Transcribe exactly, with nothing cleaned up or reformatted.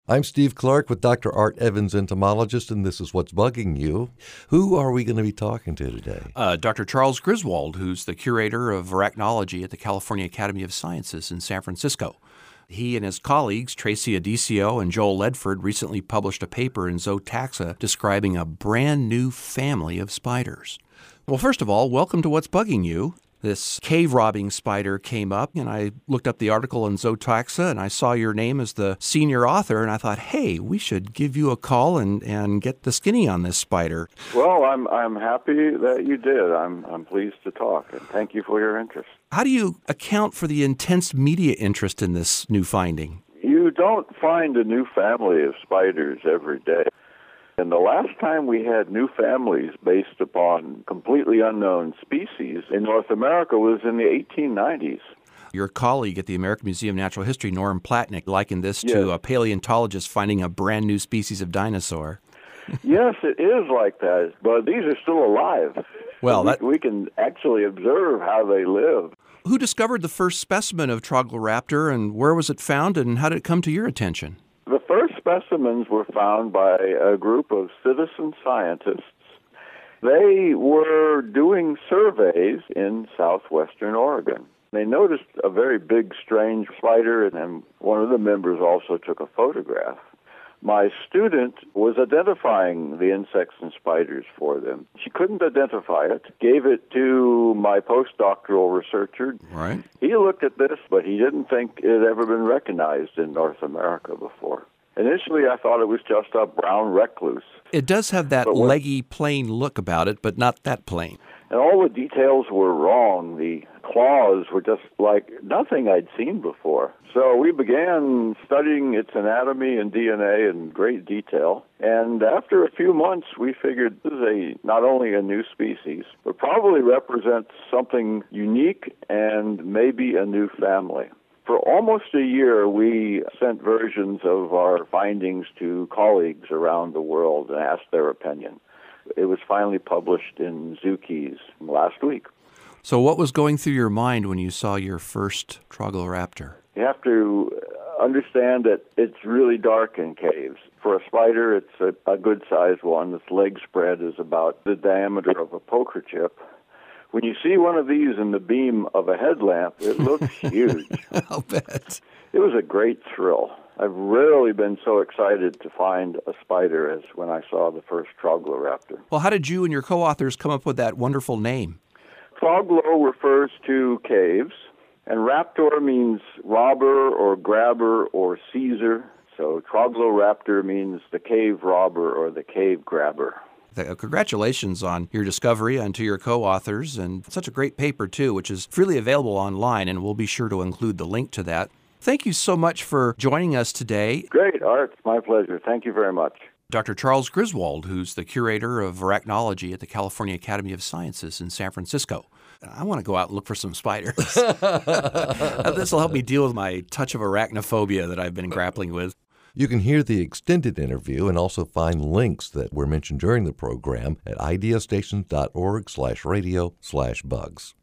I'm Steve Clark with Doctor Art Evans, entomologist, and this is What's Bugging You. Who are we going to be talking to today? Uh, Doctor Charles Griswold, who's the curator of arachnology at the California Academy of Sciences in San Francisco. He and his colleagues, Tracy Adisio and Joel Ledford, recently published a paper in Zootaxa describing a brand new family of spiders. Well, first of all, welcome to What's Bugging You. This cave-robbing spider came up, and I looked up the article in Zootaxa, and I saw your name as the senior author, and I thought, hey, we should give you a call and, and get the skinny on this spider. Well, I'm I'm happy that you did. I'm I'm pleased to talk, and thank you for your interest. How do you account for the intense media interest in this new finding? You don't find a new family of spiders every day. And the last time we had new families based upon completely unknown species in North America was in the eighteen nineties. Your colleague at the American Museum of Natural History, Norm Platnick, likened this Yes. to a paleontologist finding a brand new species of dinosaur. Yes, it is like that, but these are still alive. Well, we, that... we can actually observe how they live. Who discovered the first specimen of Trogloraptor, and where was it found, and how did it come to your attention? The first specimens were found by a group of citizen scientists. They were doing surveys in southwestern Oregon. They noticed a very big, strange spider, and one of the members also took a photograph. My student was identifying the insects and spiders for them. She couldn't identify it, gave it to my postdoctoral researcher. Right. He looked at this, but he didn't think it had ever been recognized in North America before. Initially, I thought it was just a brown recluse. It does have that when, leggy, plain look about it, but not that plain. And all the details were wrong. The claws were just like nothing I'd seen before. So we began studying its anatomy and D N A in great detail. And after a few months, we figured this is a not only a new species, but probably represents something unique and maybe a new family. For almost a year, we sent versions of our findings to colleagues around the world and asked their opinion. It was finally published in Zookeys last week. So what was going through your mind when you saw your first Trogloraptor? You have to understand that it's really dark in caves. For a spider, it's a, a good-sized one. Its leg spread is about the diameter of a poker chip. When you see one of these in the beam of a headlamp, it looks huge. I'll bet. It was a great thrill. I've rarely been so excited to find a spider as when I saw the first Trogloraptor. Well, how did you and your co-authors come up with that wonderful name? Troglo refers to caves, and raptor means robber or grabber or seizer. So Trogloraptor means the cave robber or the cave grabber. Congratulations on your discovery and to your co-authors, and such a great paper, too, which is freely available online, and we'll be sure to include the link to that. Thank you so much for joining us today. Great, Art. It's my pleasure. Thank you very much. Doctor Charles Griswold, who's the curator of arachnology at the California Academy of Sciences in San Francisco. I want to go out and look for some spiders. This will help me deal with my touch of arachnophobia that I've been grappling with. You can hear the extended interview and also find links that were mentioned during the program at ideastations.org slash radio slash bugs.